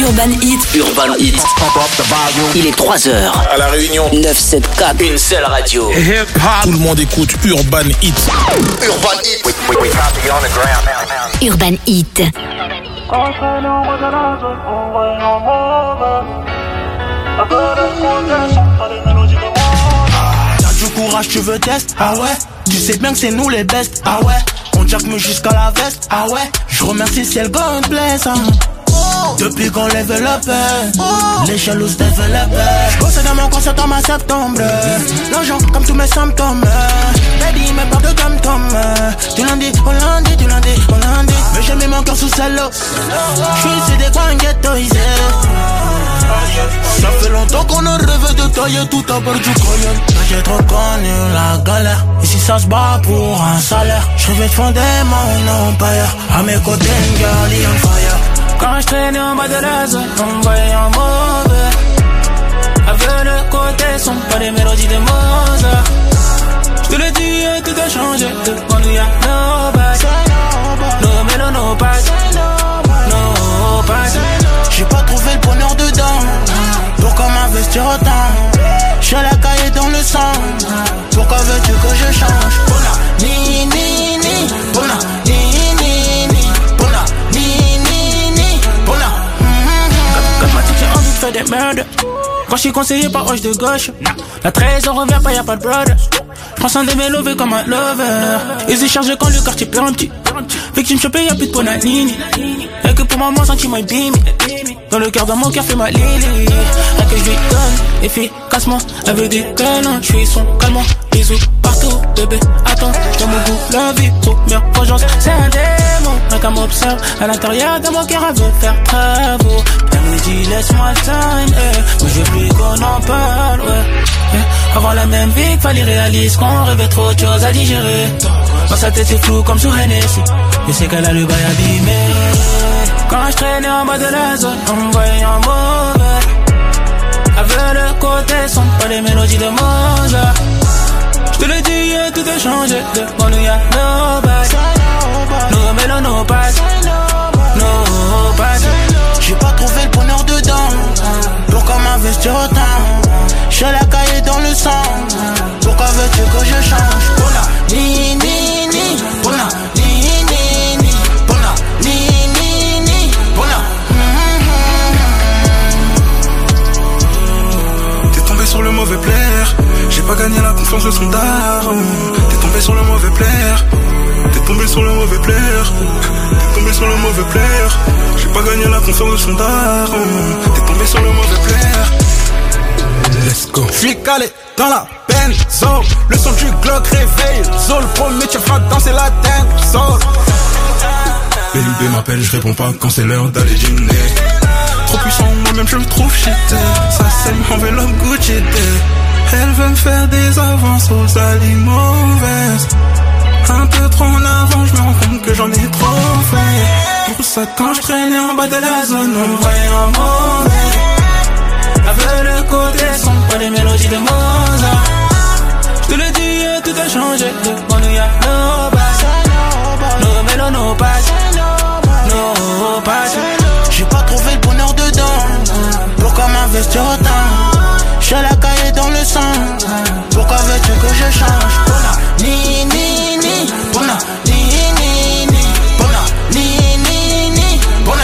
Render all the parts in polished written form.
Urban Hit. Urban Hit. Il est 3h. À La Réunion. 974. Une seule radio. Tout le monde écoute Urban Hit. Urban Hit. Urban Hit. T'as du courage, tu veux test? Ah ouais? Tu sais bien que c'est nous les best? Ah ouais? On jack-me jusqu'à la veste? Ah ouais? Je remercie ciel God bless, hein. Depuis qu'on level up, les jaloux se développent. J'bosse dans mon concert en ma septembre. L'argent comme tous mes symptômes. Baby, me parle de tom-tom. Du lundi au lundi, du lundi au lundi. Mais j'ai mis mon cœur sous celle-là. J'suis ici des coins ghettoisés. Ça fait longtemps qu'on a rêvé de tailler tout à bord du coyote. J'ai trop connu la galère. Ici ça se bat pour un salaire. J'rêvais de fonder mon empire. À mes côtés, une girl on fire. Quand je traînais en bas de la zone, on me voyait en mauvais. Avec le côté son, pas des mélodies de Mozart. Je te le dis, tout a changé. Quand il y a nobody. No mélo, no pass. No pass. J'ai pas trouvé le bonheur dedans. Pourquoi m'investir autant? J'ai la caille dans le sang. Pourquoi veux-tu que je change? Bona, ni, ni, ni. Bona, ni, ni, ni. Bona, ni, ni, ni. Bona. Quand ma petite j'ai envie de faire des merdes. Quand je suis conseillé par hoche de gauche. La 13 on revient pas, y'a pas de brother. J'prends soin de mes lovés comme un lover. Ils y chargent quand le quartier plein petit. Victime chopée, y'a plus de Ponanini. Et que pour maman, sentiment beam. Dans le cœur de mon cœur, fait ma lily. Rien que je lui donne, efficacement. Elle veut des câlins, je suis son calmant. Bisous partout, bébé, attends. Dans mon goût, la vie, première vengeance. C'est un démon, rien qu'à m'observe. À l'intérieur de mon cœur, elle veut faire travaux. Elle me dit, laisse-moi le time, mais je veux plus qu'on en parle, ouais. Avoir la même vie qu'il fallait réaliser qu'on rêvait trop de choses à digérer. Dans sa tête c'est flou comme sous Hennessy. Je sais qu'elle a le bail abîmé. Quand je traînais en bas de la zone, on me voyait en mauvais. Avec le côté son, pas les mélodies de Mozart. Je te le dis, tout a changé. Quand il y a nobody. No mélo, no pass. No pass. J'ai pas trouvé le bonheur dedans. Pourquoi m'investir autant? J'ai la caille dans le sang. Pourquoi veux-tu que je change? Bona, ni, ni, ni. Bona, ni, ni, ni. Bona, ni, ni, ni. Bona. T'es tombé sur le mauvais player. J'ai pas gagné la confiance de son daron. T'es tombé sur le mauvais player. T'es tombé sur le mauvais player. T'es tombé sur le mauvais player. J'ai pas gagné la confiance de son daron. T'es tombé sur le mauvais player. Let's go. J'suis calé dans la benzo. Le son du Glock réveille Zol. Premier tu vas danser la dance. BLB m'appelle, je réponds pas quand c'est l'heure d'aller dîner. Trop puissant, moi-même je me trouve cheaté. Ça saigne, enveloppe Gucci Day. Elle veut me faire des avances aux alliés mauvaises. Un peu trop en avant, je me rends compte que j'en ai trop fait. Pour ça quand je traînais en bas de la zone, on me voyait en mauvais. Avec le côté son, pas les mélodies de Mozart. Je te le dis, tout a changé. Quand il y a nobody. No mélo, no pass. No pass. J'ai pas trouvé le bonheur dedans. Pourquoi m'investir autant? J'ai la caille dans le sang. Pourquoi veux-tu que je change? Bona, ni, ni, ni. Bona, ni, ni, ni. Bona, ni, ni, ni. Bona.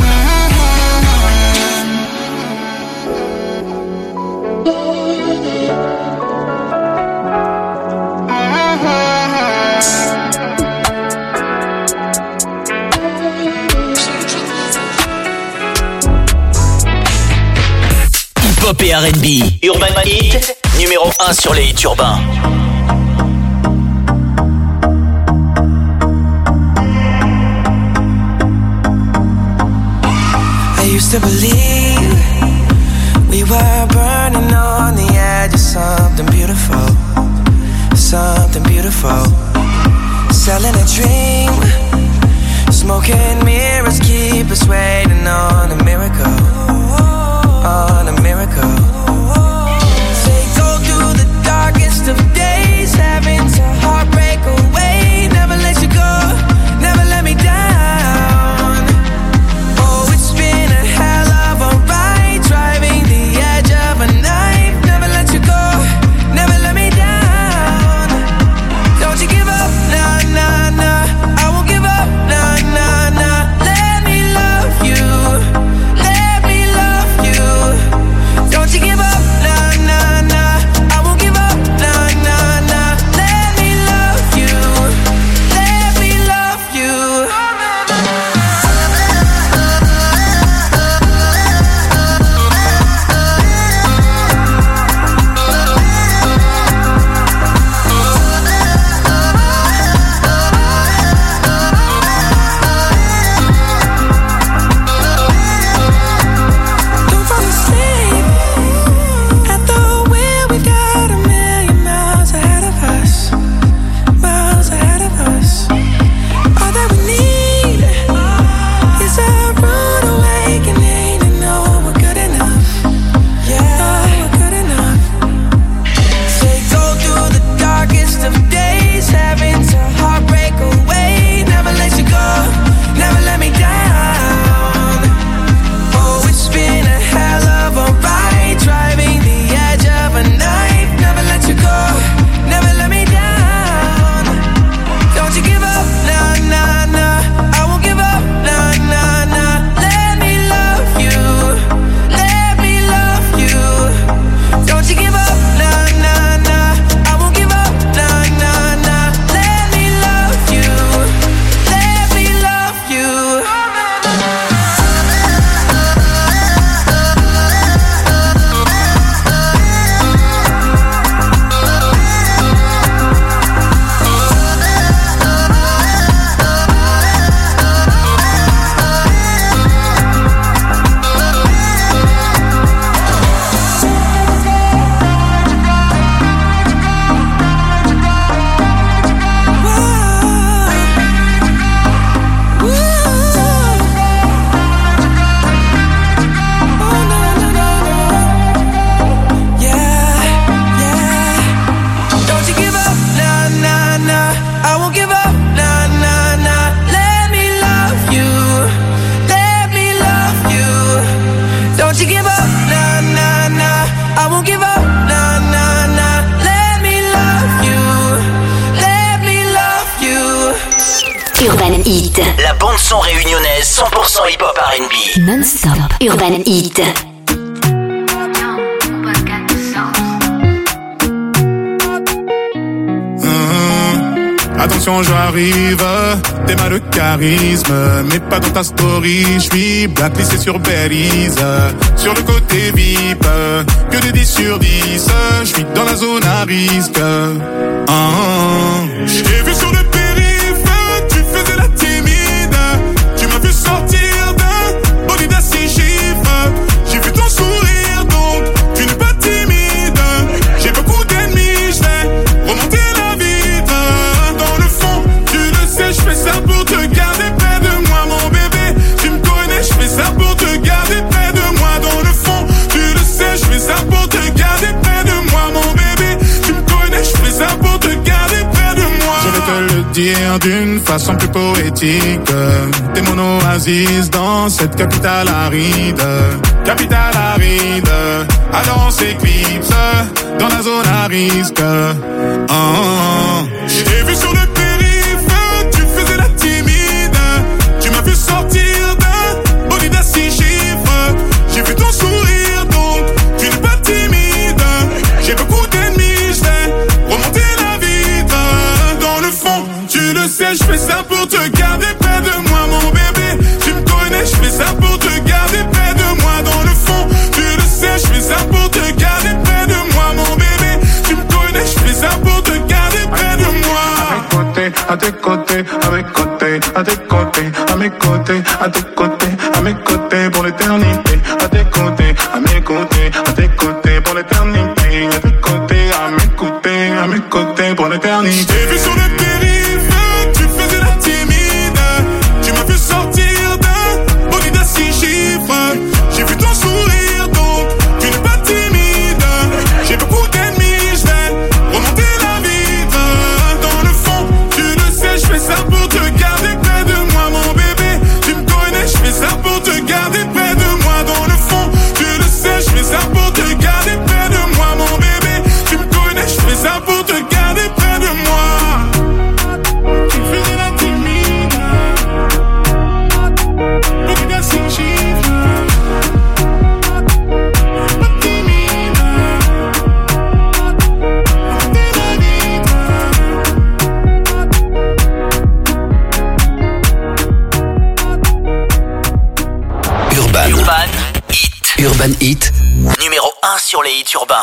Hip-hop et R&B. Urban Hit, numéro 1 sur les hits urbains. I used to believe we were burning on the edge of something beautiful, something beautiful. Selling a dream, smoking mirrors keep us waiting on a miracle, on a miracle. They go through the darkest of days, having to heartbreak away. Never let you go, never let me down. Oh, it's been a hell of Hit. La bande son réunionnaise 100% hip-hop R&B. Non-stop Urban Hit. Attention, j'arrive, t'es mal de charisme, mais pas dans ta story, j'suis blacklisté sur Belize, sur le côté VIP, que des 10 sur 10, j'suis dans la zone à risque. J'ai vu sur le périph', tu faisais la timide, tu m'as vu sortir d'un bolide à 6 chiffres, j'ai vu ton sourire donc, tu n'es pas timide, j'ai beaucoup d'ennemis, j'vais remonter la vitre. Je fais ça pour te garder près de moi, mon bébé. Tu me connais, je fais ça pour te garder près de moi. Dans le fond, tu le sais, je fais ça pour te garder près de moi, mon bébé. Tu me connais, je fais ça pour te garder près de moi. Je vais te le dire d'une façon plus poétique. T'es mon oasis dans cette capitale aride. Capitale aride, alors on s'éclipse dans la zone à risque. J'ai vu sur le sortir d'un bolide à 6 chiffres. J'ai vu ton sourire donc tu n'es pas timide. J'ai beaucoup d'ennemis, je vais remonter la vitre. Dans le fond, tu le sais, je fais ça pour te garder près de moi, mon bébé. Tu me connais, je fais ça pour te garder près de moi. Dans le fond, tu le sais, je fais ça pour te garder près de moi, mon bébé. Tu me connais, je fais ça pour te garder près de moi. À tes côtés, à mes côtés, à tes côtés, à mes côtés, à tes côtés, à mes côtés pour l'éternité. À tes côtés, à mes côtés, à tes côtés pour l'éternité. À tes côtés, à mes côtés pour l'éternité. J'ai vu sur le périph', tu faisais la timide. Tu m'as vu sortir d'un bolide à 6 chiffres. J'ai vu ton sourire donc tu n'es pas timide. J'ai beaucoup d'ennemis, je vais remonter la vitre. Dans le fond, tu le sais, je fais ça pour te garder près de moi, mon bébé. Tu me connais, je fais ça pour te garder près de moi. Dans le fond, tu le sais, je fais ça pour te garder près de moi, mon bébé. Tu me connais, je fais ça pour te garder près de moi. Tu faisais la timide, beaucoup de 6 chiffres. Pas timide, t'es la vitre. Urban Hit. Urban Hit. Numéro 1 sur les hits urbains.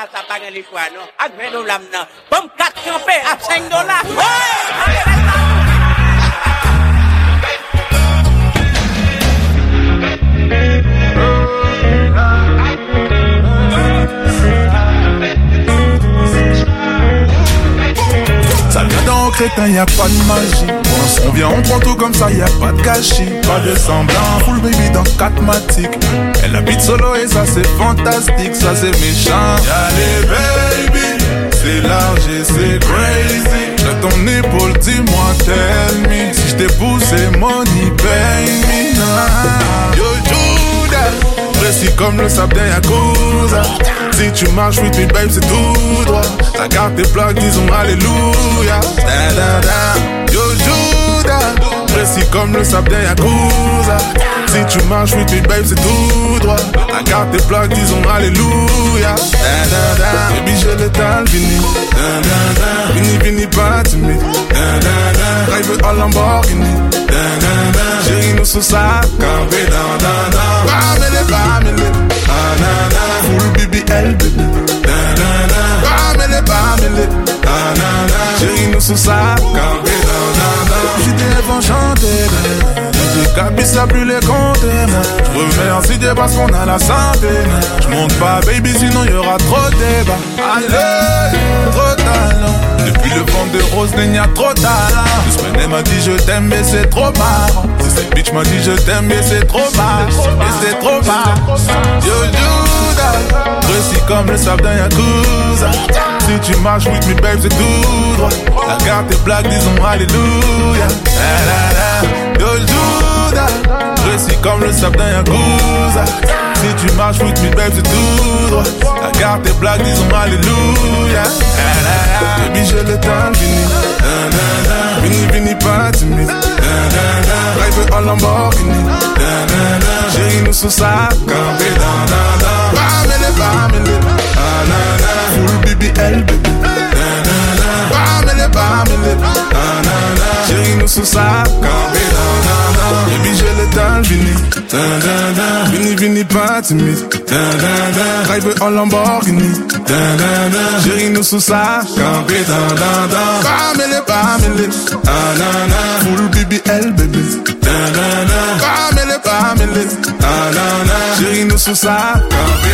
Ça vient d'un crétin, y'a pas de magie. On vient, on prend tout comme ça, y'a pas de gâchis. Pas de semblant, full baby dans 4 matiques. Elle habite solo et ça c'est fantastique, ça c'est méchant. Y'a les baby, c'est large et c'est crazy. J'ai ton épaule, dis-moi, tell me. Si je t'ai poussé, money, pay me. Yo Judas, précis comme le sable d'un Yakuza. Si tu marches with me, babe, c'est tout droit. Ta carte est plaque, disons alléluia. Da, da, da. Yo Judas, précis comme le sable d'un Yakuza. Si tu marches with me, babe, c'est tout droit. Ta carte est plaque, disons alléluia. Da, da, da. Baby, j'ai l'étal fini. Da, da, da. Vini, vini, pas timide. Da, da, da. Drive en Lamborghini. Da, da, da. Chérie, nous sous ça, campé, da, da, da. Bamele, bamele. Da, da, da. Full BBL, baby. Da, da, da. Bamele, bamele. Da, da, da. Chérie, nous sous ça, campé, da, da, da. J'étais enchanté, Capi ça plus les compter. Je remercie Dieu parce qu'on a la santé. Je monte pas baby sinon y'aura trop de débats. Allez, trop talent. Depuis le vent de rose il y a trop de talent. Le m'a dit je t'aime mais c'est trop marrant. Cette bitch m'a dit je t'aime mais c'est trop marrant. Mais c'est trop marrant. Yo Judas, précis comme le sable d'un Yakuza. Si tu marches with me babe c'est tout droit. La carte est black disons alléluia. Yo Judas, précis comme le sable d'un Yakuza. Si tu marches with me babe c'est tout droit. La carte est black disons alléluia. Baby j'ai le temps fini. Vini pas timide. Drive en Lamborghini. Chérie nous sous sa campé. Bamele. Full BBL baby. Bamele. Chérie nous sous sa campé. Baby j'ai le dalle Vini pas timide. Drive en Lamborghini. Chérie nous sous sa campé. Bamele. Full BBL baby. Bamele. Chérie nous sous sa campé.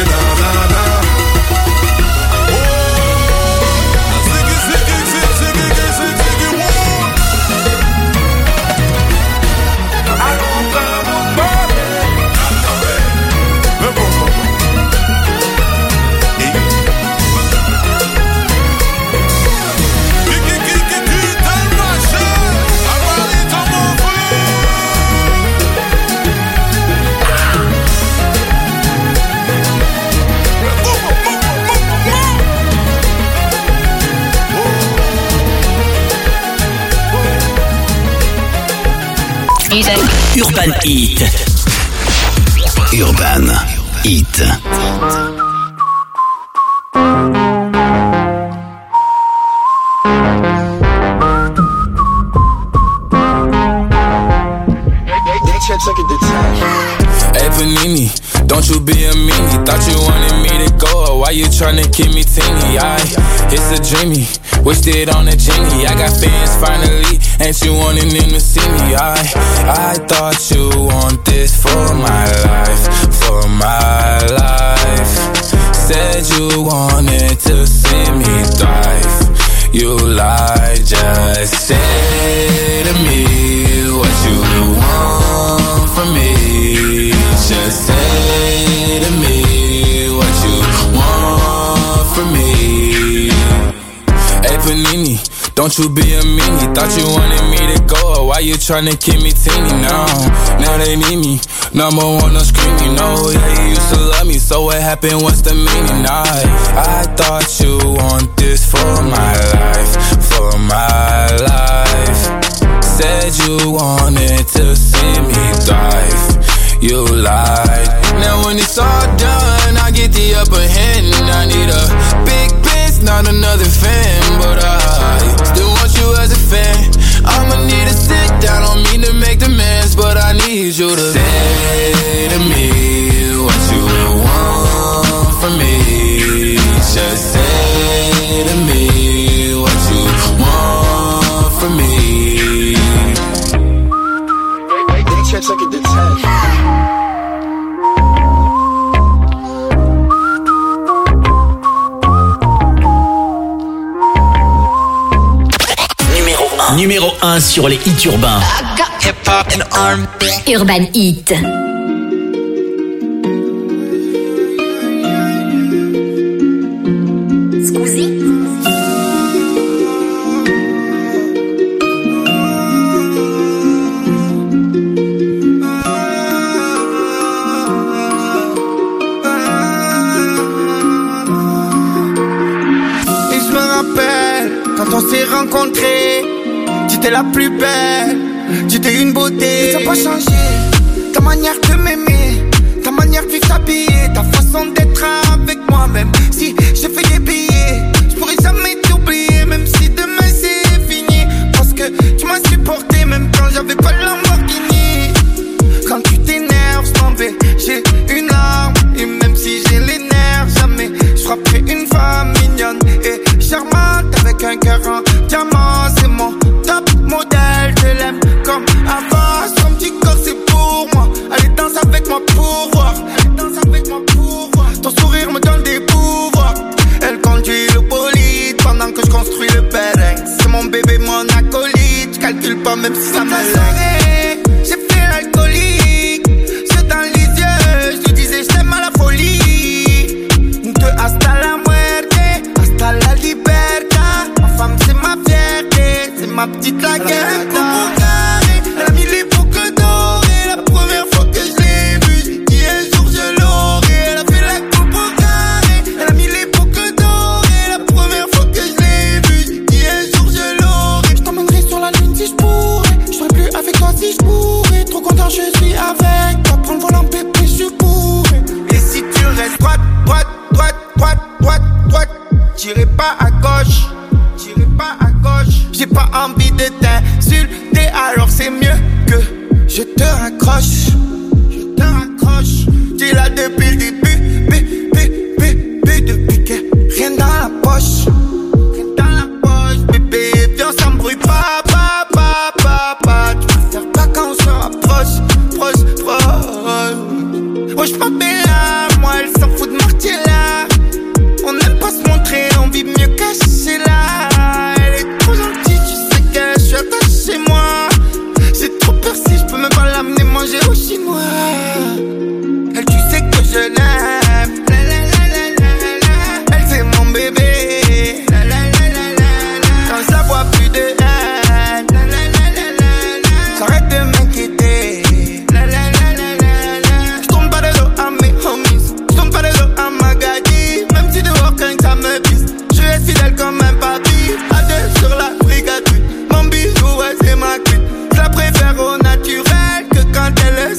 Urban Heat. Urban Heat. Hey Panini, don't you be a meanie. Thought you wanted me to go, why you tryna keep me teeny? It's a dreamy, wished it on a genie. I got fans finally, ain't you wanting them to see me? I thought you want this for my life. Said you wanted to see me thrive. You lied, just say to me what you want from me. Just say to me what you want from me. Hey Panini, don't you be a meanie. Thought you wanted me to go, why you tryna keep me teeny now? Now they need me, number one on screen, you know. Yeah, you used to love me, so what happened, what's the meaning? I thought you want this for my life. Said you wanted to see me thrive. You lied. Now when it's all done, I get the upper hand. I need a big bitch, not another fan. But I still want you as a fan. I'ma need to sit down on me to make demands. But I need you to say to me what you want from me. Just say to me what you want from me. Numéro 1 sur les hits urbains. Urban Heat. Quand on s'est rencontrés, tu étais la plus belle, tu étais une beauté. Ça n'a pas changé, ta manière de m'aimer, ta manière de vivre ta vie, ta façon d'être avec moi. Même si j'ai fait des billets, je pourrais jamais t'oublier. Même si demain c'est fini, parce que tu m'as supporté même quand j'avais pas le Lamborghini. Quand tu t'énerves, je m'en vais, j'ai une larme. Et même si j'ai les nerfs, jamais je frapperai une femme mignonne et charmante avec un cœur en diamant. C'est mon top modèle, je l'aime comme avant. Son petit corps c'est pour moi, allez danse avec moi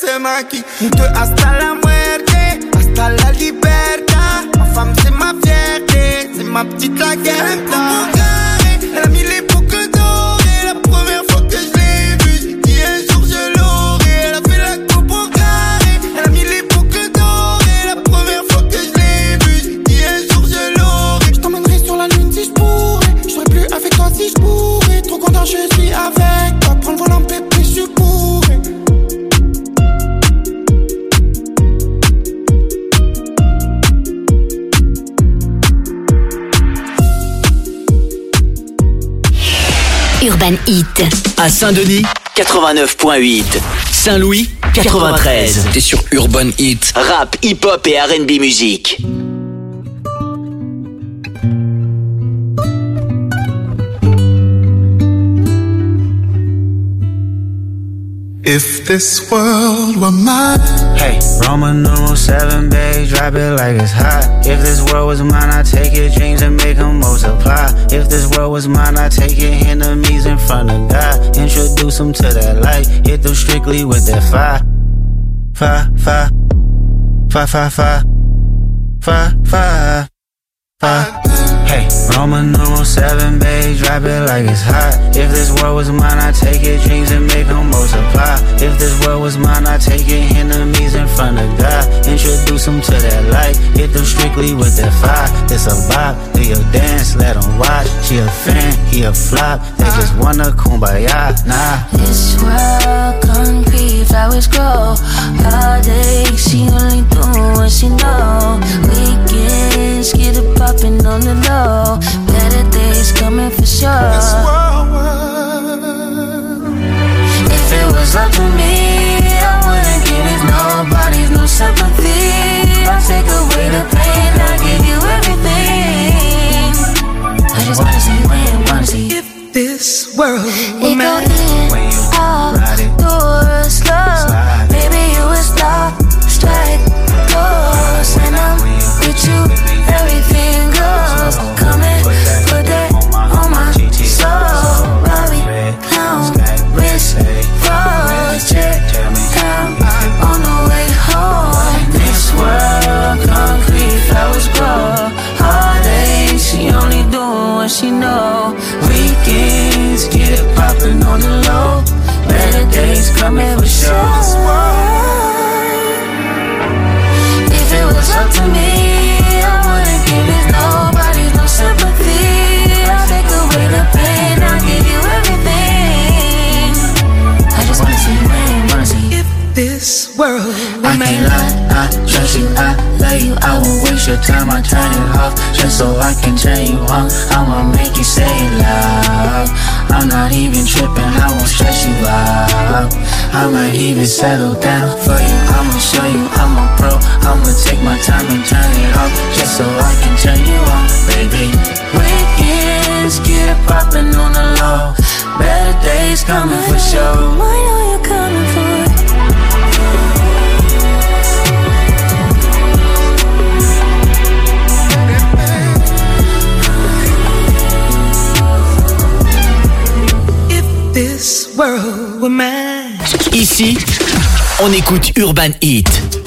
c'est maquis. Nous deux hasta la muerte, hasta la libertad. Ma femme c'est ma fierté, c'est ma petite laguerta. Elle a mis les boucles dorées, la première fois que je l'ai vue, j'ai dit un jour je l'aurai. Elle a fait la coupe au carré, elle a mis les boucles dorées, la première fois que je l'ai vue, j'ai dit un jour je l'aurai. Je t'emmènerai sur la lune si je pourrais, je serai plus avec toi si je pourrais. Trop content je suis avec toi, prends le volant bébé je suis bourré. Urban Hit. À Saint-Denis, 89.8. Saint-Louis, 93. T'es sur Urban Hit. Rap, hip-hop et R&B musique. If this world were mine. Hey, Roman numeral 7, babe, drop it like it's hot. If this world was mine, I'd take your dreams and make them multiply. If this world was mine, I'd take your enemies in front of God. Introduce them to that light, hit them strictly with that fire. Fire, fire, fire, fire, fire, fire, fire, fire. Hey, Roman numeral 7, babe, drop it like it's hot. If this world was mine, I'd take your dreams and make them multiply. If this world was mine, I'd take your enemies in front of God. Introduce them to that light, hit them strictly with that fire. It's a vibe, do your dance, let them watch. She a fan, he a flop, they just wanna kumbaya, nah. This world concrete, flowers grow. All day, she only do what she know. Weekends, get it poppin' on the low. Better days coming for sure. If it was up to me, I wouldn't give it nobody's no sympathy. I'll take away the pain, I'll give you everything. I just wanna see when, wanna see if this world it go in, out, door, slow. Maybe you would stop, strike, close, and I'm with you. Everything goes, come and put that on my soul. Robbie, clown, wrist, rose, check, down, on the way home. This world, concrete, flowers grow. All day, she only doing what she know. Weekends, get it poppin' on the low. Better days coming for sure. If it was up to me, nobody's no sympathy. I'll take away the pain, I'll give you everything. I just wanna see when, wanna see if this world I can't lie, I trust you, I love you. I won't waste your time, I turn it off just so I can turn you on. I'ma make you say it loud. I'm not even tripping, I won't stress you out. I might even settle down for you. I'ma show you I'm a pro. I'ma take my time and turn it off just so I can turn you on, baby. Weekends, get it poppin' on the low. Better days coming for sure. I know you're coming for it. This world were mine. Ici, on écoute Urban Hit.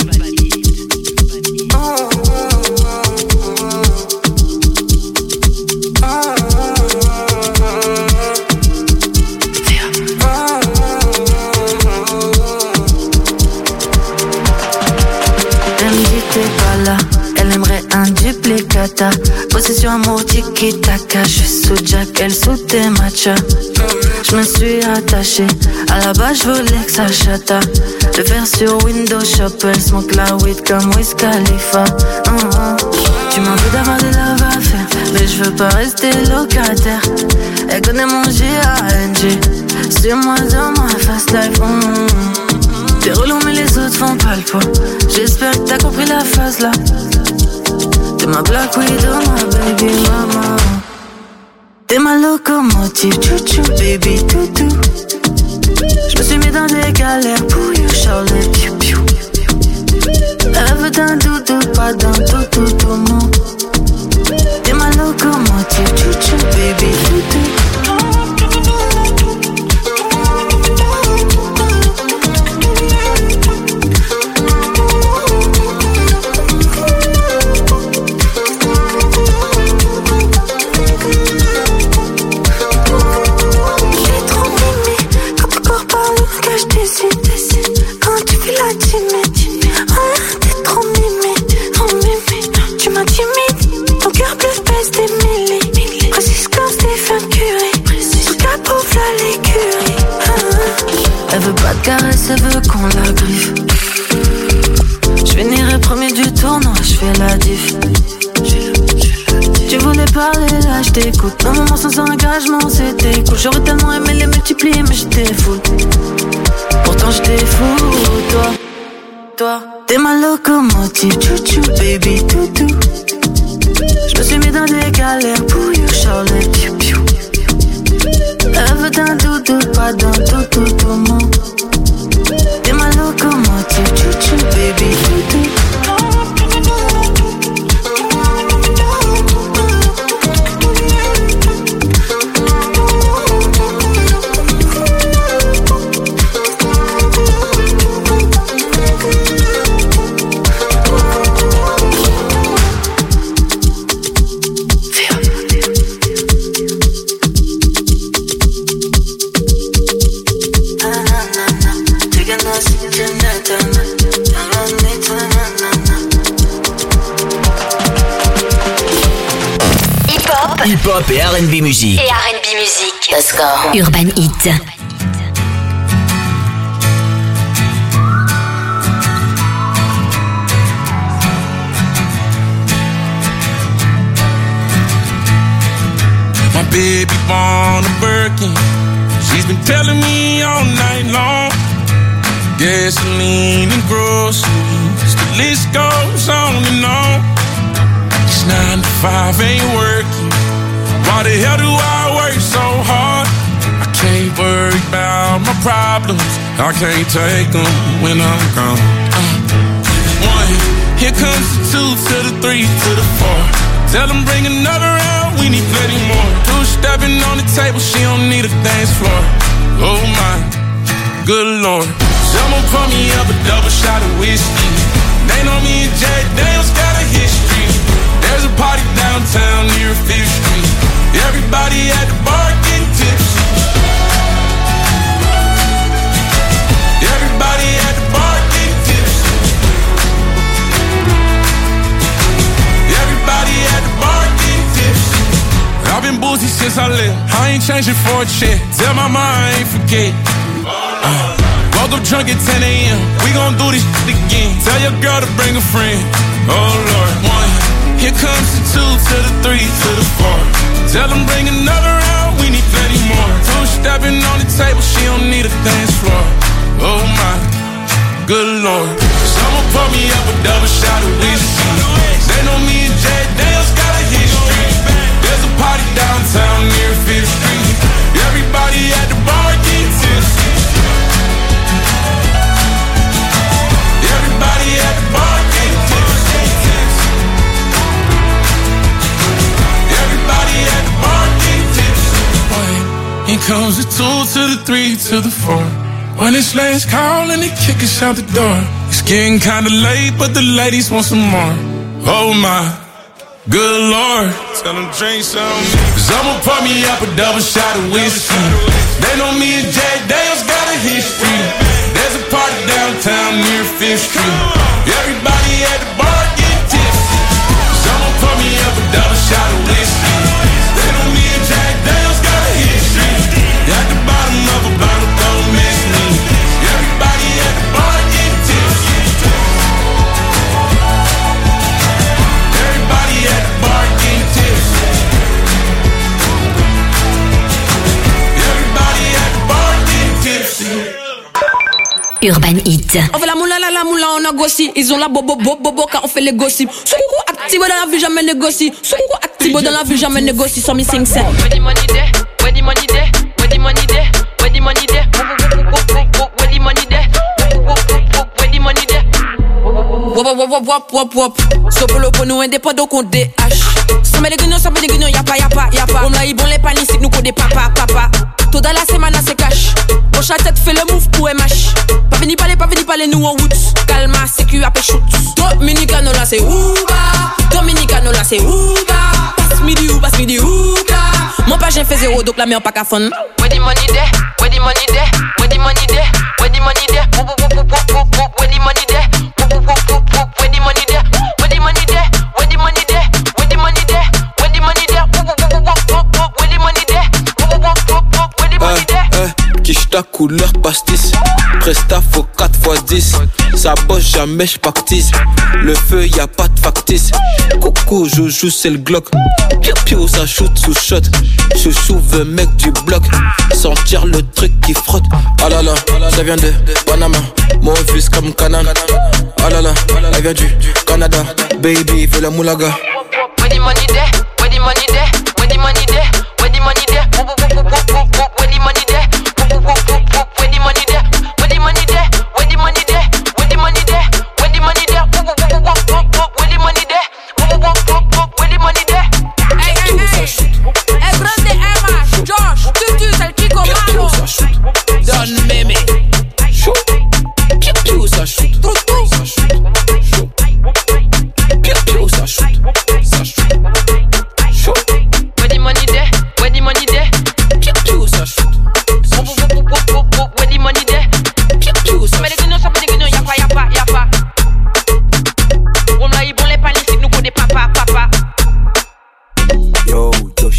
Elle aimerait un duplicata. Possession amour tiki-taka. Je suis sous Jack, elle sous tes matchas. Je me suis attachée. À la base, je voulais que ça chata. Le faire sur Windows Shop. Elle smoke la weed comme Wiz Khalifa. Tu m'en veux d'avoir des love à faire, mais je veux pas rester locataire. Elle connaît mon G.A.N.G. Suis-moi dans ma fast life. T'es relou mais les autres font pas le poids. J'espère que t'as compris la phase là. T'es ma Black Widow, ma baby mama. T'es ma locomotive, chouchou, baby toutou. Je me suis mis dans des galères pour you, Charlotte, piou piou. Elle veut d'un doudou, pas d'un toutou, tout mon. T'es ma locomotive, chouchou, baby toutou. m'arrive. J'finirai premier du tournoi, j'fais la diff. Tu voulais parler, là j't'écoute. Un moment sans engagement, c'était cool. J'aurais tellement aimé les multiplier, mais j'étais full. Pourtant j'étais fou, toi, t'es ma locomotive, chouchou, baby, toutou. J'me suis mis dans des galères pour you, Charlotte, piou piou. Elle veut d'un doudou, pas d'un toutou, tout mon. T'es ma locomotive, chouchou, baby, toutou. Hip-hop et R&B musique. Et R&B musique. Le score. Urban Hit. My baby born a Birkin. She's been telling me all night long. Gasoline and groceries, the list goes on and on. It's 9 to 5, ain't working. Why the hell do I work so hard? I can't worry about my problems. I can't take them when I'm gone. 1, here comes the 2 to the 3 to the 4. Tell them bring another round, we need plenty more. 2 stepping on the table, she don't need a dance floor. Oh my, good Lord. Someone pour me up a double shot of whiskey. They know me and Jack Daniels got a history. There's a party downtown near 5th Street. Everybody at the bar getting tipsy. Everybody at the bar getting tipsy. Everybody at the bar getting tipsy. I've been boozy since I left. I ain't changing for a check. Tell my mom I ain't forget. Woke up drunk at 10 a.m. We gon' do this shit again. Tell your girl to bring a friend. Oh Lord. 1, here comes the 2 to the 3 to the 4. Tell them bring another round, we need plenty more. 2 stepping on the table, she don't need a dance floor. Oh my, good Lord. Someone pour me up a double shot of whiskey. They know me and Jack Daniels got a history. There's a party downtown near 5th Street. Everybody at the bar getting tipsy. Everybody at the bar getting tipsy. Everybody at the bar getting tipsy. 1, here comes the 2 to the 3 to the 4. When it's last call and they kick us out the door. It's getting kinda late, but the ladies want some more. Oh my, good Lord. Tell them drink some. Cause I'ma pour me up a double shot of whiskey. They know me and Jack Daniels got a history. There's a party downtown near 5th Street. Everybody at the bar get tipsy. Cause I'ma pour me up a double shot of whiskey. They know me and Jack Daniels got a history. At the bottom of a bottle, don't miss me. Everybody at the bar get tipsy. Everybody at the bar get tipsy. Everybody at the bar get tipsy. Urban Hit. On fait la moula, on négocie. Ils ont la bobo quand on fait les gossips. Soukou active dans la vie, jamais négocie. Soukou active dans la vie, jamais négocie. Sans mi 5 cents. Where the money there? Where the money there? Where the money there? Where the money there? Where the money there? Where the money there? Wop. Sopolo pour nous indépendants qu'on DH. Sans mes guignons, sans mes guignons, y'a pas. On a eu bon les paniques, nous qu'on des papa. Tout dans la semaine, c'est cash. Mon chat tête fait le move pour MH. Pas venu parler, nous en route. Calma, sécu, après shoot. Dominicano là, c'est Ouga. Passe midi, Ouga. Mon page fait 0, donc la merde pas qu'à fond. Where the money there? Where the money there? Where the money there? Where the money there? Where the money there? Where the money there? Where the money there? Where the money there? Where the money there? Where the money there? Where the money there? Where the money there? Kishta couleur pastis. Presta faut 4x10. Ça bosse jamais j'pactise. Le feu y'a pas de factice. Coucou joujou c'est le Glock. Piu piu ça shoot sous shot. Chouchou veut mec du bloc. Sentir le truc qui frotte. Ah là là, ça vient de Panama. Mauvais comme Canam. Ah là là, elle vient du Canada. Baby veut la moulaga. Where the money there? Where the money there? Where the money there? Where the money there? Where the money there? Where the money there? Where the money there? Where the money there? Where the money there? Where the money there? Where the money there? Where the money there? Where the money there? Hey, hey, hey! El grande Emma, Josh, Tutu, c'est le Chico Malo. Don Meme. Piu piu ça shoot. Ça shoot. Piu piu ça shoot. Ça shoot. Where the money there? Where the money there? Piu piu ça shoot. Where the money there? Piu piu ça shoot. Yapa. On a eu bon les paniques, nous connaît papa. Yo, Joshi.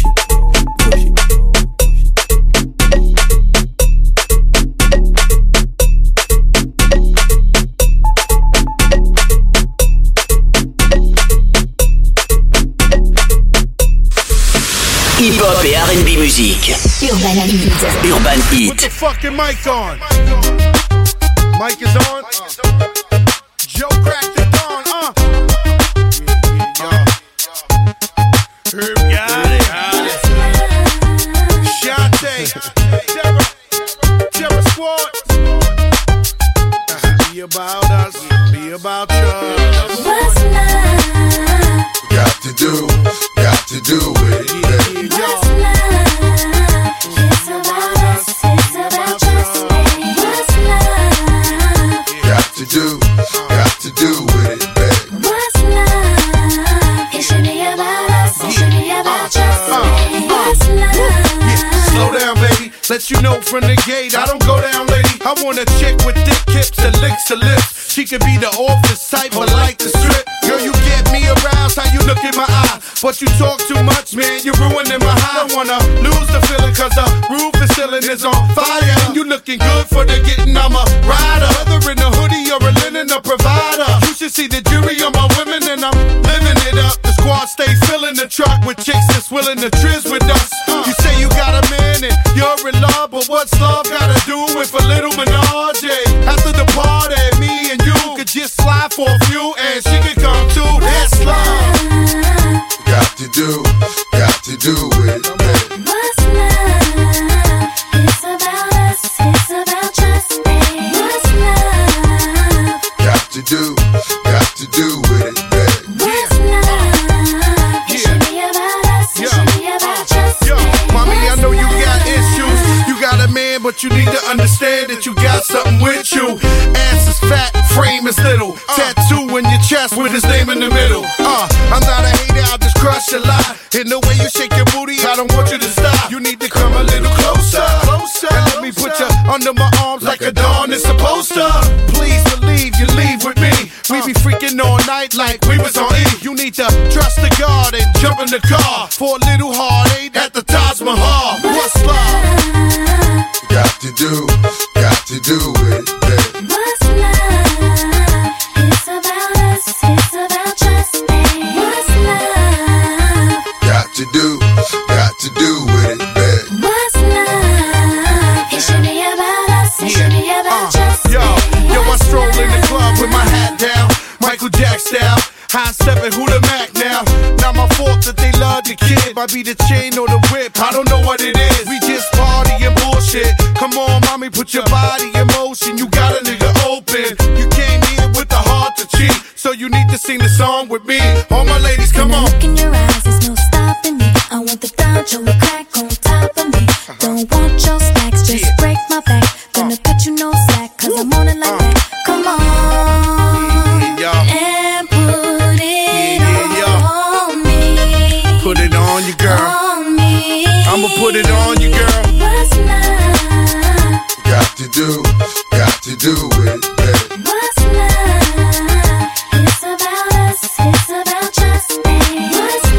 Hip-hop et R&B musique. Urban Heat. Urban Heat. Put the fucking mic on. Mic is on. Joe cracked it on. Herb got it. Shante. Terror Squad. Be about us. Be about you. What's love? Got to do it. What's love? It's about us. It's about just me. What's love? Got to do with it, baby. What's love? It should be about us. It should be about just me. What's love? Slow down, baby. Let you know from the gate, I don't go down, lady. I want a chick with thick hips and licks her lips. She could be the office type, but like the strip. Girl, you get me aroused, how you look in my eye. But you talk too much, man, you're ruining my high. Don't wanna lose the feeling, cause the roof is ceiling is on fire. And you looking good for the getting, I'm a rider. Whether in a hoodie or a linen, a provider. You should see the jury on my women, and I'm living it up. The squad stay filling the truck with chicks that's willing to trizz with us. You say you got a man and you're in love, but what's love gotta do with a little menage? After the party, me and you could just slide for a few, and she could come too. That's love. Got to do it, baby. What's love? It's about us. It's about just me. What's love? Got to do with it, baby. What's love? It should be about us. It should be about just me. Mommy, I know you got issues. You got a man, but you need to understand that you got something with you. Ass is fat, frame is little. Tattoo in your chest with his name in the middle. I'm not a hater, I'll just crush a lie. In the way you shake your booty, I don't want you to stop. You need to come a little closer. And let me put you under my arms like a dawn is supposed to. Please believe you leave with me. We be freaking all night like we was on E. You need to trust the God and jump in the car for a little heartache at the Taj Mahal. What's love? Got to do it, baby. What's love? It's about us. It's about just me. What's love? Got to do with it, baby. What's love? It should be about us. It should be about just me. Yo, I stroll in the club with my hat down, Michael Jack style. High stepping, who the Mac now? Not my fault that they love the kid. Might be the chain or the whip, I don't know what it is. We just party and bullshit. Come on, mommy, put your body in motion. You got a nigga open. You came here with the heart to cheat, so you need to sing the song with me. All my ladies, come on. Look in your eyes, there's no stopping me. I want the Dodger with crack on top of me. Don't want your snacks, just break my back. Gonna cut you no slack, cause I'm on it like that. Come on. And put it on me. Put it on you, girl. On me. I'ma put it on you, girl. What's love? Got to do it, baby. What's love? It's about us. It's about just me. What's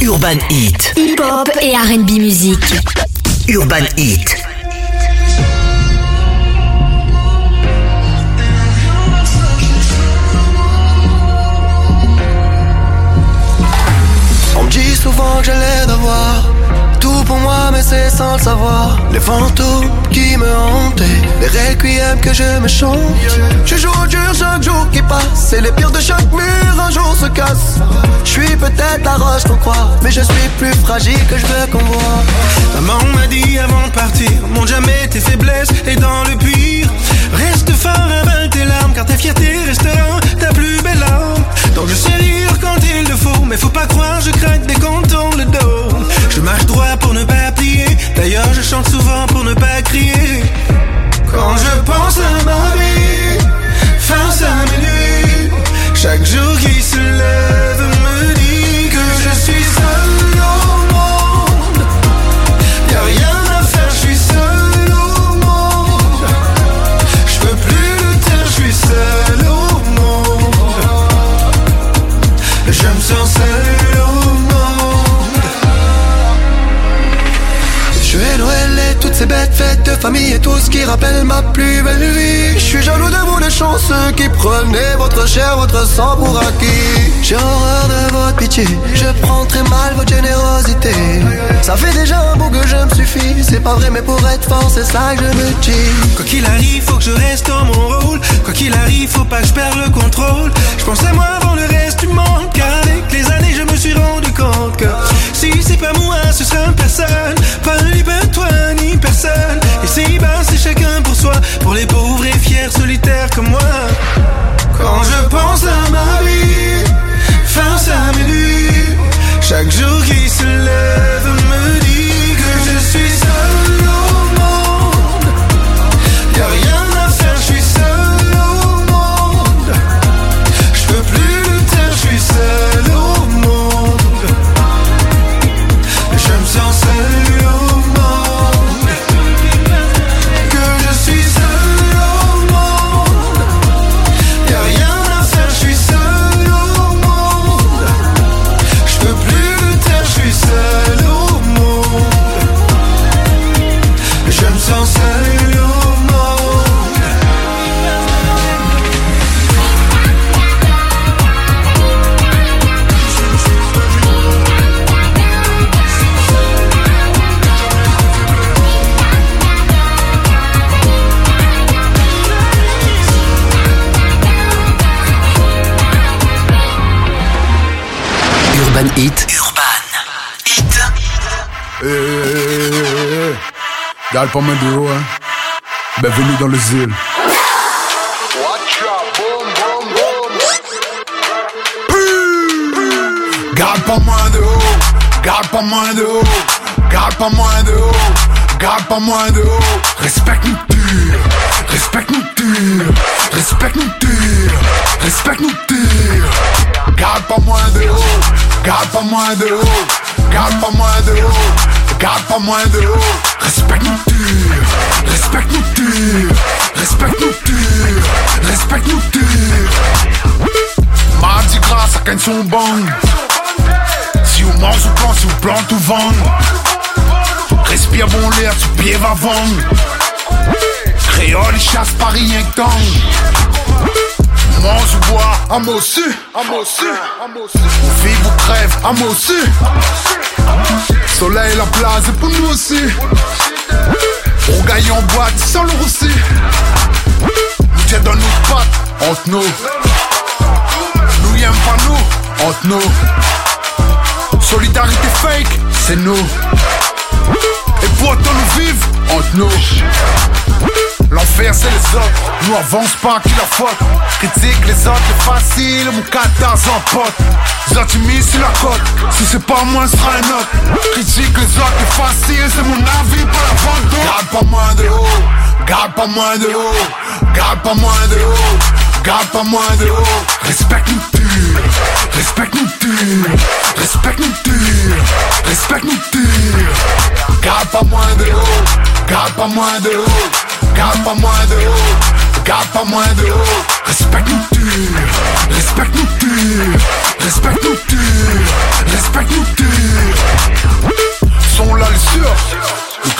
Urban Hit. Hip-hop et R&B musique. Urban Hit. On me dit souvent que j'ai l'air d'avoir tout pour moi, mais c'est sans le savoir. Les fantômes qui me hantaient, les requiems que je me chante. Je joue au dur chaque jour qui passe, et les pires de chaque mur un jour se cassent. Je suis peut-être la roche qu'on croit, mais je suis plus fragile que je veux qu'on voit. Maman m'a dit avant de partir, montre jamais tes faiblesses, et dans le pire, reste fort, avale tes larmes, car ta fierté restera ta plus belle arme. Donc je sais rire quand il le faut, mais faut pas croire, je craque dès qu'on tourne le dos. Je marche droit pour ne pas plier, d'ailleurs je chante souvent pour ne pas crier. Quand je pense à ma vie, face à mes nuits, chaque jour qui se lève me dit que je suis seul au monde. Y'a rien à faire, je suis seul au monde. Je peux plus le taire, je suis seul au monde. Je me sens seul au monde. Je vais Noël et toutes ces bêtes fêtes de famille et tout ce qui rappelle ma plus belle vie. Je suis jaloux de vous les chanceux qui prenez votre chair, votre sang pour acquis. J'ai horreur de votre pitié, je prends très mal votre générosité. Ça fait déjà un bout que je me suffis, c'est pas vrai mais pour être fort c'est ça que je me dis. Quoi qu'il arrive faut que je reste dans mon rôle, quoi qu'il arrive faut pas que je perde le contrôle. Je pense à moi avant le reste du monde, car avec les années je me suis rendu compte que si c'est pas moi ce sera personne, pas lui, pas toi ni personne. Et c'est bas c'est chacun pour soi, pour les pauvres et fiers solitaires comme moi. Quand je pense à ma vie, face à mes nuits, chaque jour qui se lève me dit que je suis seul au monde. Y'a rien à faire, je suis seul au monde. Je peux plus le taire, je suis seul au monde. Je me sens seul au monde. Que je suis seul au monde. Y'a rien à faire, je suis seul au monde. Je peux plus le taire, je suis seul au monde. Je me sens seul au monde. Urban Hit. Garde pas main de haut, hein. Bienvenue dans les îles. Garde pas moins de haut, garde pas moins de haut, garde pas moins de haut, garde pas moins de haut. Respecte-nous dur, respecte-nous dur, respecte-nous dur, respecte-nous dur. Garde pas moins de haut, garde pas moins de haut, garde pas moins de haut, garde pas moins de haut. Respecte-nous dur, respecte-nous dur, respecte-nous dur, respecte-nous dur. Mardi gras, ça gagne son bang. Si on mange ou plante, si on plante ou vend. Respire bon l'air, tu pied va vendre. Créole, il chasse pas rien que tant. Mange ou bois, à moi aussi. On vit ou crève, à moi aussi. Soleil, la place, c'est pour nous aussi. On gagne en boîte, sans le aussi. Nous tiens dans nos pattes, entre nous. Nous y'aime pas nous, entre nous. Solidarité fake, c'est nous. Et pour autant nous vivre, entre nous. L'enfer c'est les autres, nous avance pas qui la faute. Critique les autres, c'est facile, mon 14 en pote. Les mis sur la côte, si c'est pas moi ce sera un autre. Critique les autres, c'est facile, c'est mon avis, pas la vente. Garde pas moins de haut, garde pas moins de haut, garde pas moins de haut, garde pas moins de haut. Respecte-nous dur, respecte-nous dur, respecte-nous dur, respecte-nous dur. Garde pas moins de haut, garde pas moins de haut, garde pas moins de haut, garde pas moins de haut. Respecte-nous dur, respecte-nous dur, respecte-nous dur, respecte-nous dur.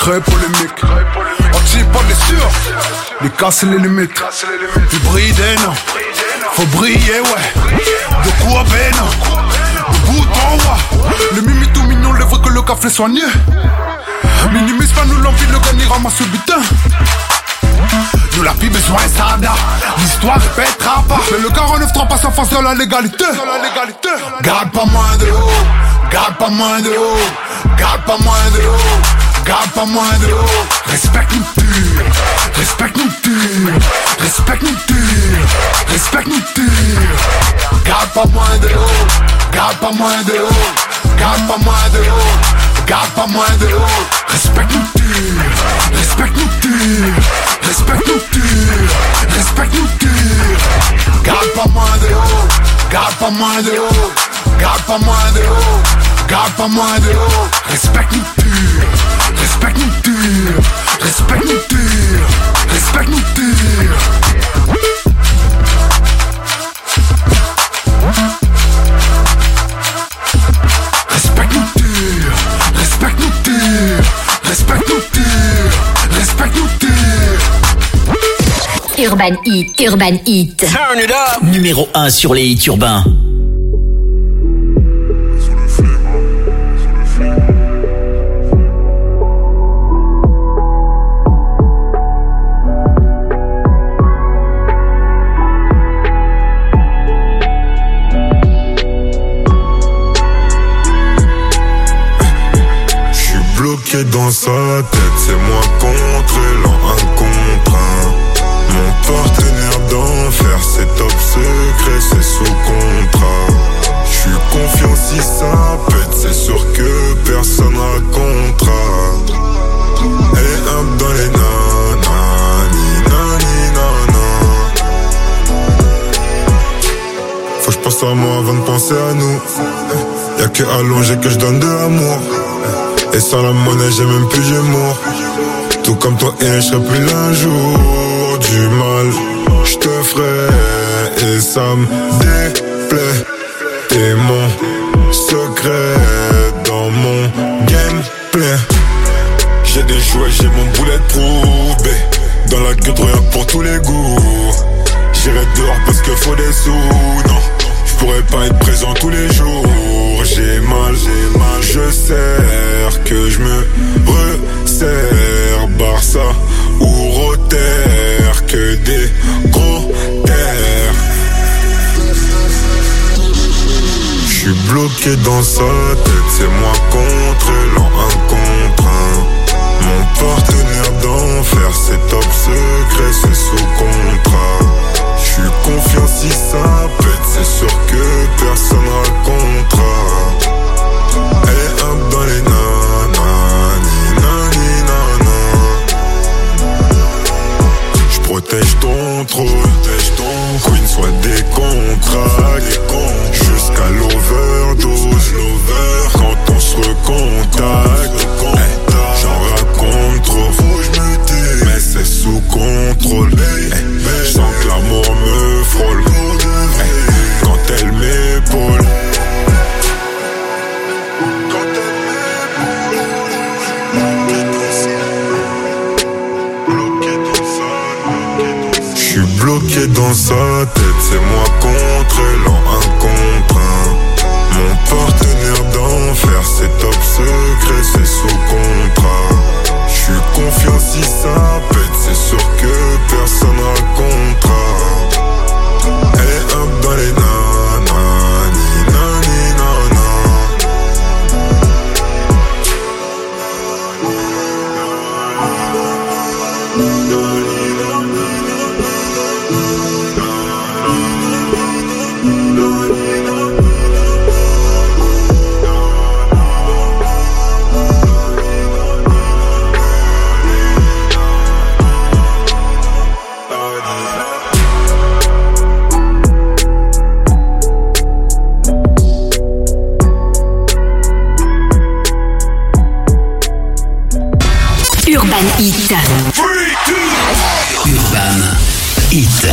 Très polémique. Anti-pas sûr. Les casser les limites. Tu brilles des noms. Faut briller, ouais. De quoi ben non. De bout en roi. Le mimi tout mignon, les vrai que le café soigné. Minimise pas nous l'envie de le gagner, ramasse ce butin. Nous la vie besoin sada. L'histoire répétera pas. Mais le 49-3 passe en face de la légalité. Garde pas moins de haut. Garde pas moins de haut. Garde pas moins de haut. Garde pas moins de haut. Respecte-nous pur. Respecte-nous pur. Respecte-nous pur. Respecte-nous pur. Garde pas moins de haut. Garde pas moins de haut. Garde pas moins de haut. Garde pas moins de haut. Respecte-nous pur. Respecte-nous pur. Respecte-nous pur. Respecte-nous pur. Garde pas moins de haut. Garde pas moins de haut. Garde pas moins de haut. Garde pas moins de haut. Respecte-nous pur. Respecte-nous pur. Respecte-nous pur. Respecte-nous pur. Respecte-nous pur. Respecte-nous pur. Respecte-nous pur. Respecte-nous pur. Urban Hit, Urban Hit. Turn it up. Numéro 1 sur les hits urbains. Dans sa tête, c'est moi contre l'an, un contre un. Mon partenaire d'enfer, c'est top secret, c'est sous contrat. J'suis confiant si ça pète, c'est sûr que personne racontera. Elle est un dans les faut que j'pense à moi avant de penser à nous. Y'a que allongé que j'donne de l'amour. Et sans la monnaie j'ai même plus d'humour. Tout comme toi et je serai plus l'un jour. Du mal j'te ferai et ça me déplaît. T'es mon secret dans mon gameplay. J'ai des jouets, j'ai mon bulletproof. Dans la gueule rien pour tous les goûts. J'irai dehors parce que faut des sous. Non, j'pourrais pas être présent tous les jours. J'ai mal, je sers que je me resserre. Barça ou Rotter, que des gros terres. J'suis bloqué dans sa tête, c'est moi contre l'an, un contre un. Mon partenaire d'enfer, c'est top secret, c'est sous contrat. J'suis confiant si ça pète, c'est sûr que personne racontera. Elle est un dans les J'protège ton trône, Queen soit des contrats, jusqu'à l'overdose. Quand on se recontacte, j'en raconte trop, mais c'est sous contrôle. J'sens que l'amour me frôle quand elle m'épaule. Bloqué dans sa tête, c'est moi contre l'an, un contre un. Mon partenaire d'enfer, c'est top secret, c'est sous contrat. J'suis confiant si ça pète, c'est sûr que personne racontera. Elle est un dans les Urban Hit. Urban Hit.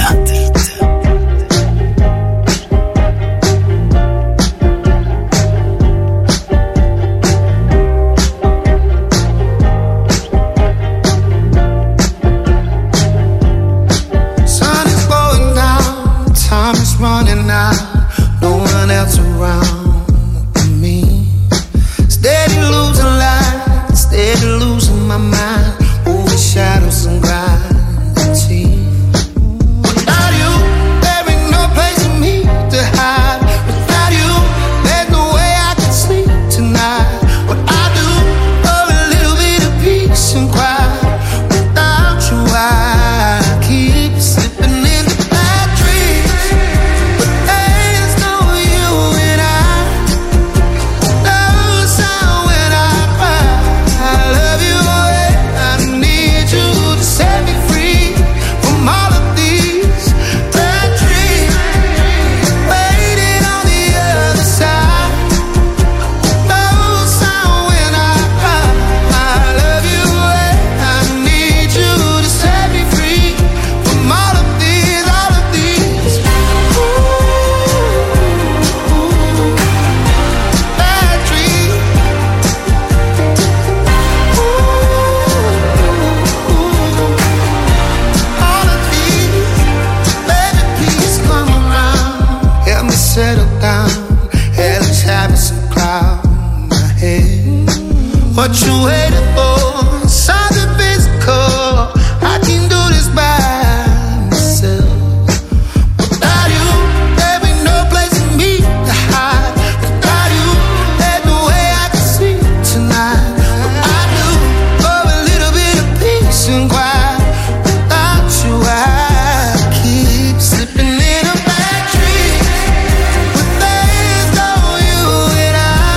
what you waiting for? Something physical. I can do this by myself. Without you, there ain't no place for me to hide. Without you, there's no way I can sleep tonight. But I do for a little bit of peace and quiet. Without you, I keep slipping in a bad dream. But there's no you and I.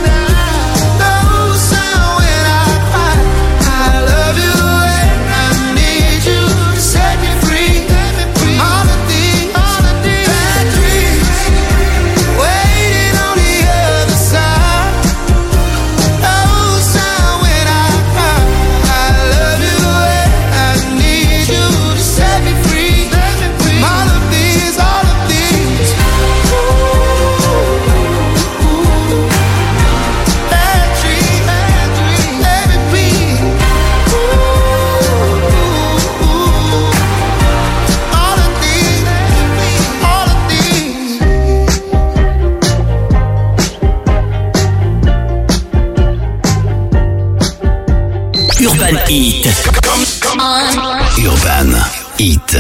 No sound when I cry. I love you and I need you to set me free. All of these bad dreams waiting on the other side. No sound when I cry. I love you and I need you to set me free. All of these bad dreams, let me be. All of these. Urban Heat. Urban Heat.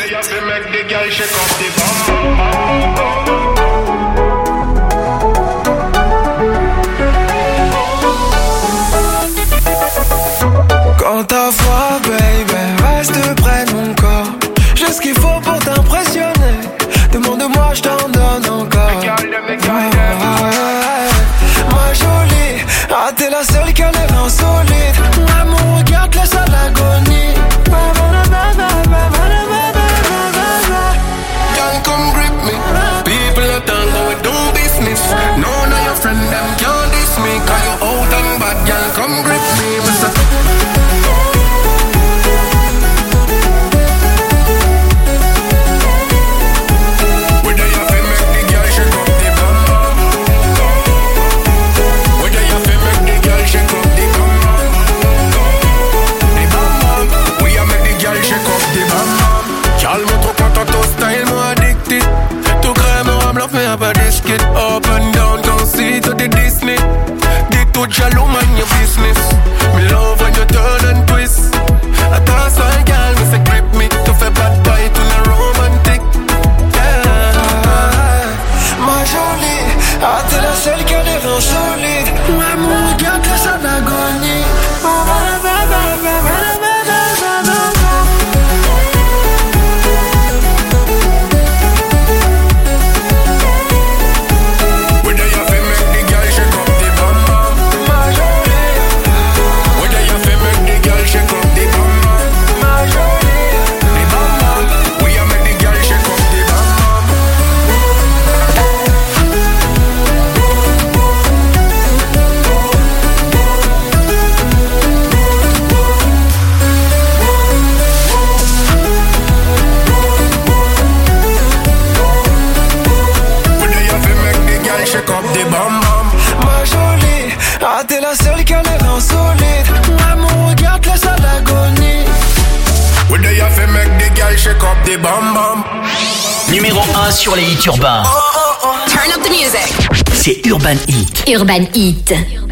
Quand ta voix, baby, reste près de mon corps. J'ai ce qu'il faut pour t'impressionner. Demande-moi, je t'en donne encore. Ma jolie, ah t'es la seule qui a l'air insolite. Ouais, mon regard te laisse à l'agonie. Girl, come grip me. People are done, go and do business. None of your friends, them can't diss me. Cause you out and bad, girl, come grip me. Whether you feel make the girl shake up the bum bum. Whether you feel make the girl shake up the bum bum. The bum bum. We a make the girl shake up the bum bum. Girl, me trop content au style, moi addicted. Tout crème, on bluff, mais y'a pas d'esquite. Up and down, don't see to the Disney. Dis tout jaloux, mind your business. Me love when you turn and twist. Attends ça, girl, me say grip me. Tu fais bad boy, tu n'es romantique. Ma jolie, ah t'es la seule qui a l'air insolite. Ouais, mon regard te laisse à l'agonie. Whether you feel make the girl shake up the bum bum. Ma jolie, Whether you feel make the girl shake up the bum bum. ma jolie. The bum bum. We a make the girl shake up the bum bum. Whether you feel make the girl shake up the bum bum. Ma jolie, ah t'es la seule qui a l'air insolite. Ouais, mon regard te laisse à l'agonie. Whether you feel make the girl shake up the bum bum. Numéro 1 sur les hits urbains. Turn up the music. C'est Urban Heat. Urban Heat.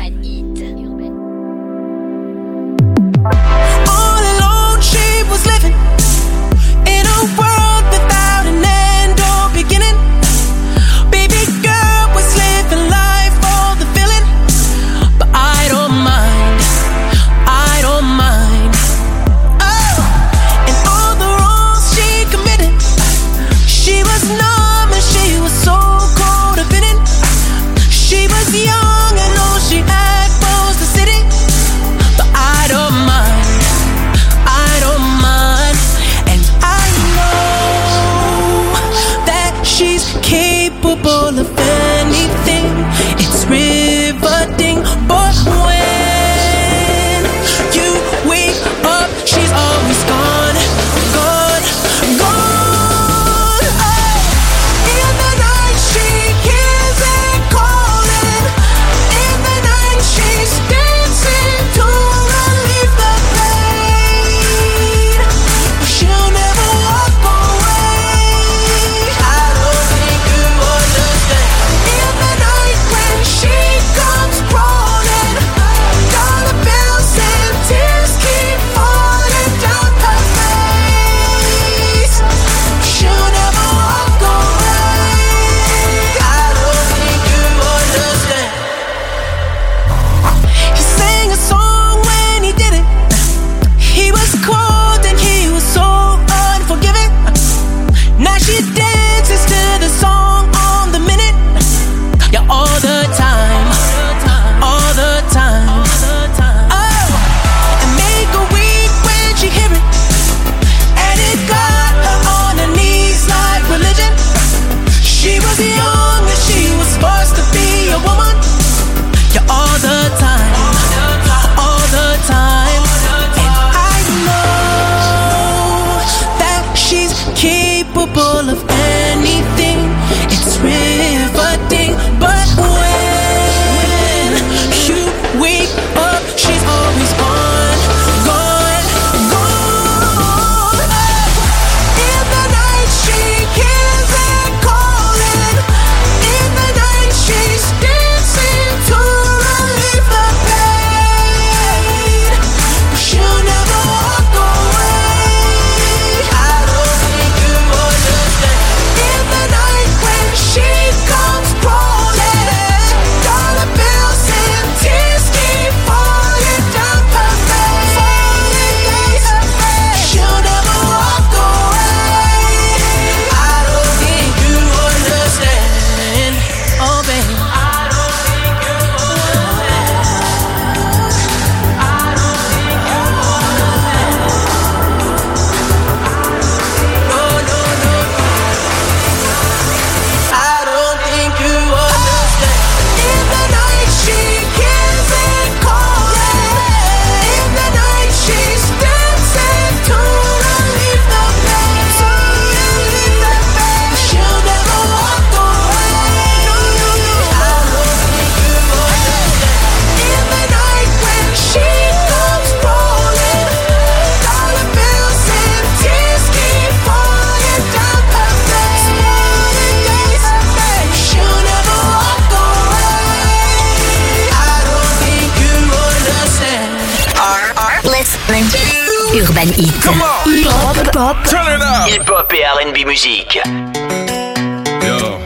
All alone she was living in a world without an end or beginning. Baby girl was living life for the feeling, but I don't mind, I don't mind. Oh, and all the wrongs she committed, she was numb and she was so cold of it. She was young and all she Urban Heat. Hip-hop. Turn it up. Hip-hop et R&B musique. Yo.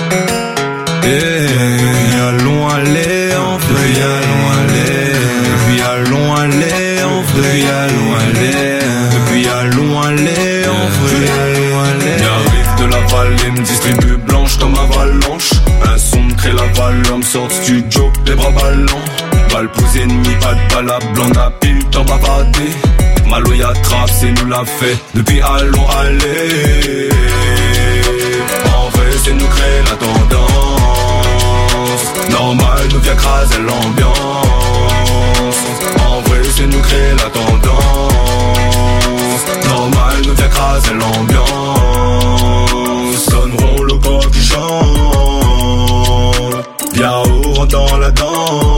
Yeah, allons aller, on peut y allons aller. Depuis allons aller, on peut y allons aller. Depuis allons aller, on peut y allons aller. J'arrive de la vallée, me distribue blanche comme avalanche. Un son crée la valeur, me sort studio, les bras ballants. Balle pousse ennemi, pas de balle à blanc, n'a pile temps bavardé. Malo y'a trappe, c'est nous l'a fait. Depuis allons aller. En vrai, c'est nous créer la tendance. Normal, nous vient craser l'ambiance. En vrai, c'est nous créer la tendance. Normal, nous vient craser l'ambiance. Sonneront le corps qui chante. Bien haut, rentre dans la danse.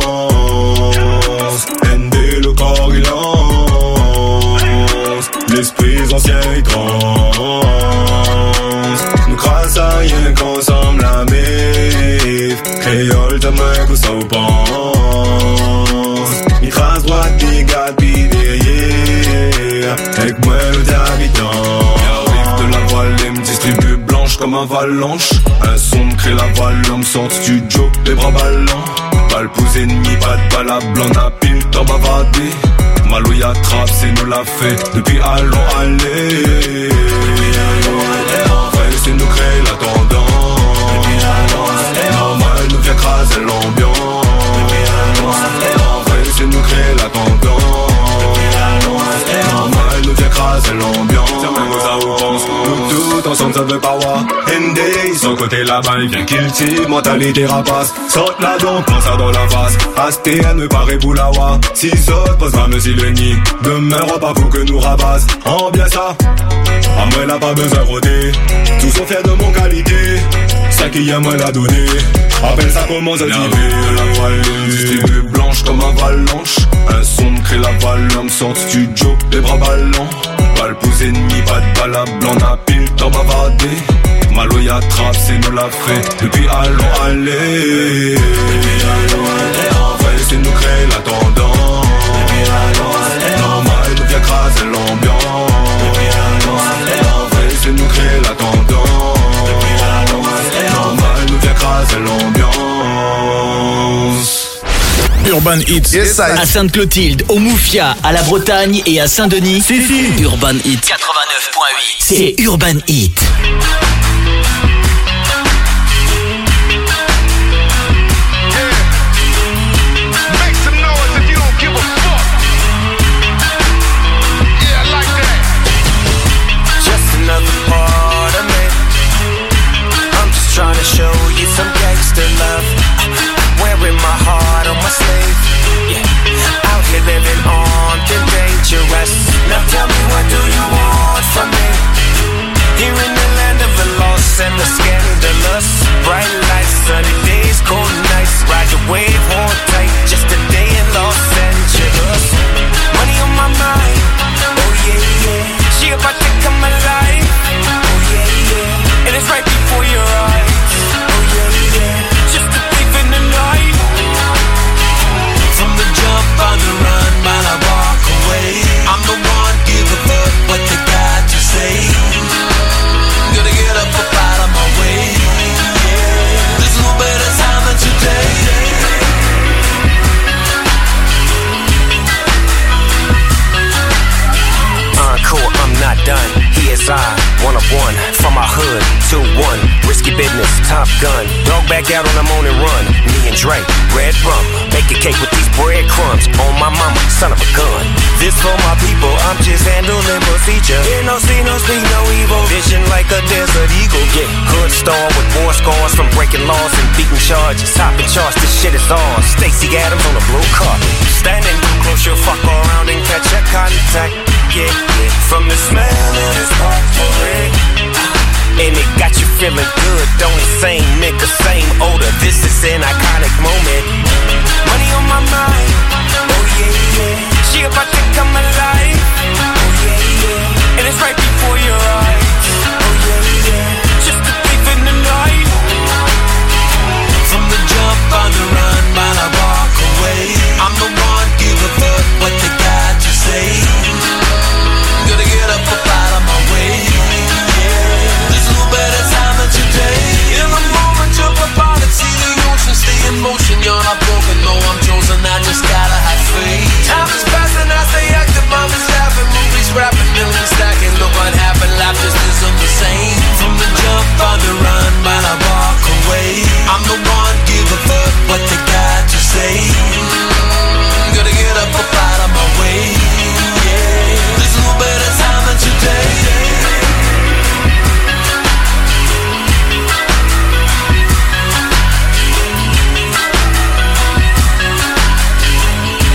ND, le corps il lance. L'esprit ancien il transe. Nous crasse à rien qu'ensemble la mif. Créole, ta main que ça vous pense. Il trace droite, dégâts, pis derrière. Avec moi, le d'habitant. J'arrive de la vallée, me distribue blanche comme avalanche. Un son crée la valeur, me sort studio, les bras ballants. Balle pousse ennemi, pas de balle à blanc, n'a pile temps bavardé. Malo y'a trappe, c'est nous l'a fait. Depuis allons aller. En vrai, c'est nous créer la tendance. Normal, nous vient craser l'ambiance. En vrai, c'est nous créer la tendance. Normal, nous vient craser l'ambiance. Nous tout ensemble, ça veut pas voir. ND, son côté là-bas, il vient kill team, mentalité rapace. Saute là donc, prends ça dans la face. ASTN me paraît boulawa. Si saute, pose ma mesure le nid. Demeure pas pour que nous rabasse. En bien ça, à moi n'a pas besoin de rôder. Tous sont fiers de mon qualité. Ça qui a moi la donné. Appelle ça commence à tirer. De la vallée, distribue blanche comme avalanche. Un son crée la valeur, me sort studio, les bras ballants. Balle pousse ennemi, pas de balle à blanc, n'a pile temps bavardé. Malo y'a trappe, c'est nous l'a fait. Depuis allons aller. En vrai, c'est nous créer la tendance. Normal, nous vient craser l'ambiance. En vrai, c'est nous créer la tendance. Normal, nous vient craser l'ambiance. Urban Hits. Yes, à Sainte-Clotilde, au Moufia, à la Bretagne et à Saint-Denis. Si. Urban Hits 89.8. C'est Urban Hits. Trying to show you some gangster love. Wearing my heart on my sleeve. Yeah. Out here living on the dangerous. Now tell me, what do you want from me? Here in the land of the lost and the scandalous. Bright lights, sunny days, cold nights. Ride the wave, hold tight. Just a day in Los Angeles. Money on my mind. Oh yeah, yeah. She about to come alive. Oh yeah, yeah. And it's right before your eyes. Oh yeah, yeah. Just a thief in the night. From the jump on the run, while I walk away. I'm the one, give a fuck what they got to say. Gonna get up out of my way. There's no better time than today. Encore, I'm not done. Here's I, one of one, from my hood, 2-1, risky business, Top Gun, dog back out on the morning run, me and Dre, red rum, bake a cake with these breadcrumbs, on my mama, son of a gun, this for my people, I'm just handling procedure, hear no see, no speak, no evil, vision like a desert eagle, yeah, hood star with war scars from breaking laws and beating charges, topping charts, this shit is ours, Stacey Adams on a blue carpet, standing too close, you'll fuck around and catch a contact, yeah, yeah, from the smell of this potpourri. And it got you feeling good, don't it? Same nigga, same odor. This is an iconic